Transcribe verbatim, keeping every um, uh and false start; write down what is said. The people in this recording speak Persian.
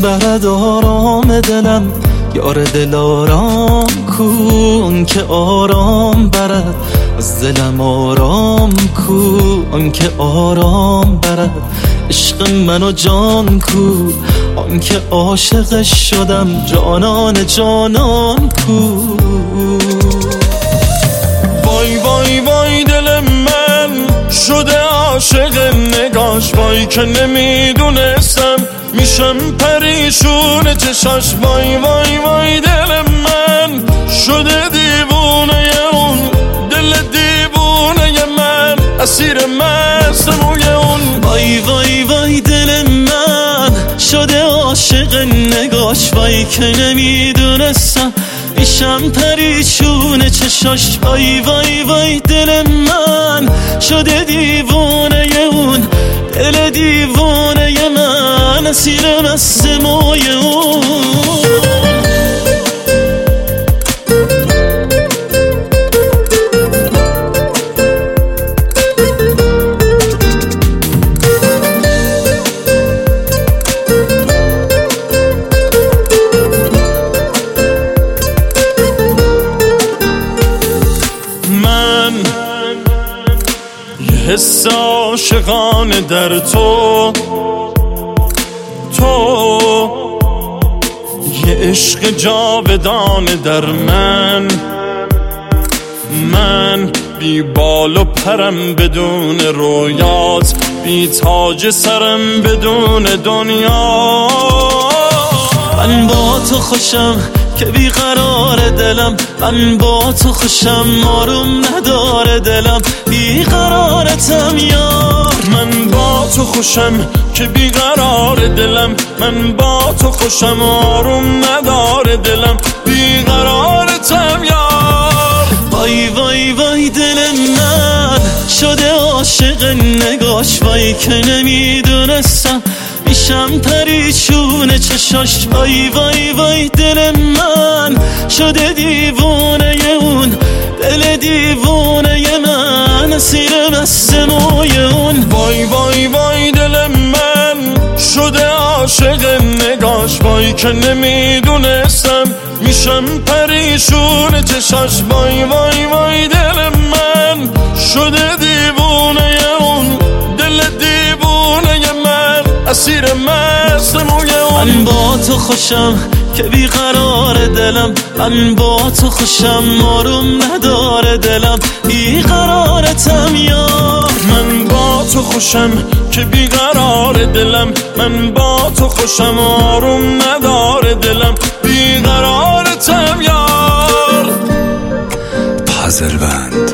برد آرام دلم، یار دل آرام کن که آرام برد از دلم، آرام کن که آرام برد عشق من و جان کو، آن که عاشقش شدم جانان جانان کو. وای وای وای دل من شده عاشق نگاش، وای که نمیدونستم میشم پریشون چشاش. وای وای وای دل من شده دیوونه اون، دل دیوونه من اسیر مست موی اون. وای وای وای دل من شده عاشق نگاش، وای که نمیدونستم میشم پریشون چشاش. وای وای وای دل من شده دیوونه اون، دل دیوونه من اسیر مست موی اون. حس عاشقانه در تو، تو یه عشق جاودانه در من، من بی بال و پرم بدون رویات، بی تاج سرم بدون دنیا. من با تو خوشم که بیقرار دلم، من با تو خوشم آروم نداره دلم، بیقرارتم یار. من با تو خوشم که بیقرار دلم، من با تو خوشم آروم نداره دلم، بیقرارتم یار. وای وای وای دل من شده عاشق نگاش، وای که نمیدونستم میشم پریشون چشاش. وای وای وای دل من شده دیوونه اون، دل دیوونه من اسیر مست موی اون. وای وای وای دل من شده عاشق نگاش، وای که نمیدونستم میشم پریشون چشاش. وای وای وای دل من شده دیوونه اون، دل دیوونه من اسیر مست موی اون. من با تو خوشم که بیقرار دلم، من با تو خوشم آروم نداره دلم، بیقرارتم یار. من با تو خوشم که بیقرار دلم، من با تو خوشم آروم نداره دلم، بیقرارتم یار. پازل ون